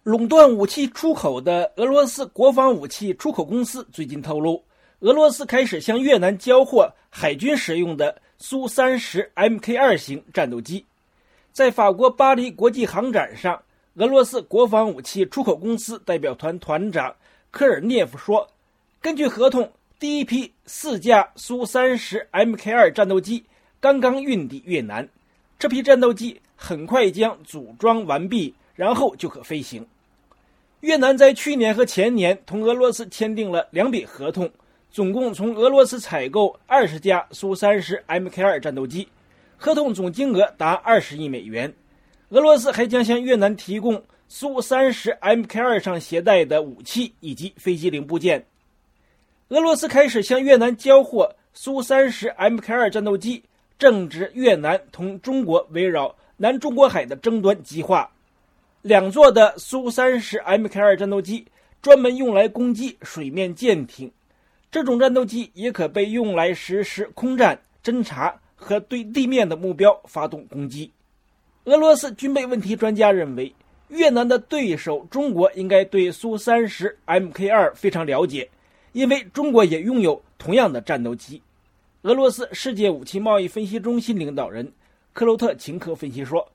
垄断武器出口的俄罗斯国防武器出口公司最近透露，俄罗斯开始向越南交货海军使用的苏30 Mk2 型战斗机。在法国巴黎国际航展上，俄罗斯国防武器出口公司代表团团长科尔涅夫说，根据合同，第一批4架苏30 Mk2 战斗机刚刚运抵越南，这批战斗机很快将组装完毕，然后就可飞行。越南在去年和前年同俄罗斯签订了2笔合同，总共从俄罗斯采购20架苏30 Mk2 战斗机，合同总金额达20亿美元。俄罗斯还将向越南提供苏30 Mk2 上携带的武器以及飞机零部件。俄罗斯开始向越南交货苏30 Mk2 战斗机，正值越南同中国围绕南中国海的争端激化。2座的苏30 Mk2 战斗机专门用来攻击水面舰艇，这种战斗机也可被用来实施空战、侦察和对地面的目标发动攻击。俄罗斯军备问题专家认为，越南的对手中国应该对苏30 Mk2 非常了解，因为中国也拥有同样的战斗机。俄罗斯世界武器贸易分析中心领导人克洛特琴科分析说，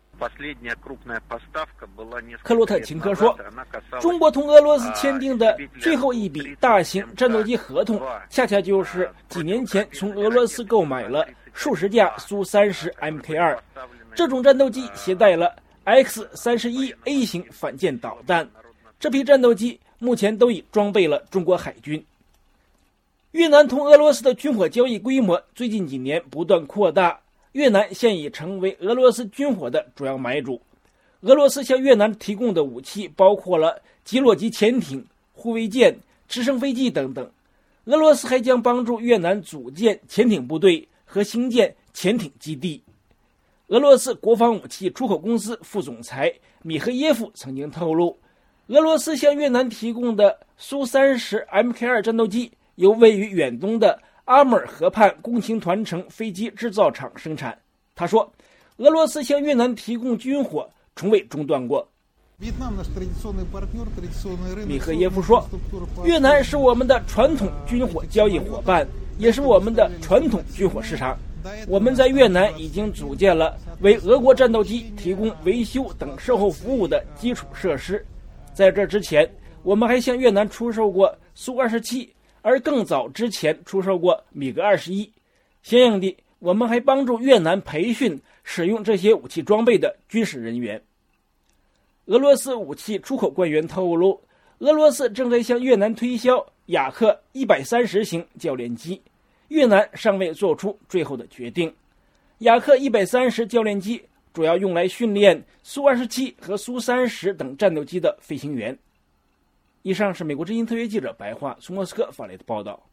中国同俄罗斯签订的最后一笔大型战斗机合同，恰恰就是几年前从俄罗斯购买了数十架苏30 Mk2。这种战斗机携带了 X-31A 型反舰导弹，这批战斗机目前都已装备了中国海军。越南同俄罗斯的军火交易规模最近几年不断扩大，越南现已成为俄罗斯军火的主要买主。俄罗斯向越南提供的武器包括了基洛级潜艇、护卫舰、直升飞机等等。俄罗斯还将帮助越南组建潜艇部队和兴建潜艇基地。俄罗斯国防武器出口公司副总裁米赫耶夫曾经透露，俄罗斯向越南提供的苏30 Mk2 战斗机由位于远东的阿穆尔河畔共青团城飞机制造厂生产。他说，俄罗斯向越南提供军火从未中断过。米赫耶夫说，越南是我们的传统军火交易伙伴，也是我们的传统军火市场。我们在越南已经组建了为俄国战斗机提供维修等售后服务的基础设施。在这之前，我们还向越南出售过苏27，而更早之前出售过米格21。相应的，我们还帮助越南培训使用这些武器装备的军事人员。俄罗斯武器出口官员透露，俄罗斯正在向越南推销雅克130型教练机，越南尚未做出最后的决定。雅克130教练机主要用来训练苏27和苏30等战斗机的飞行员。以上是美国之音特约记者白桦从莫斯科发来的报道。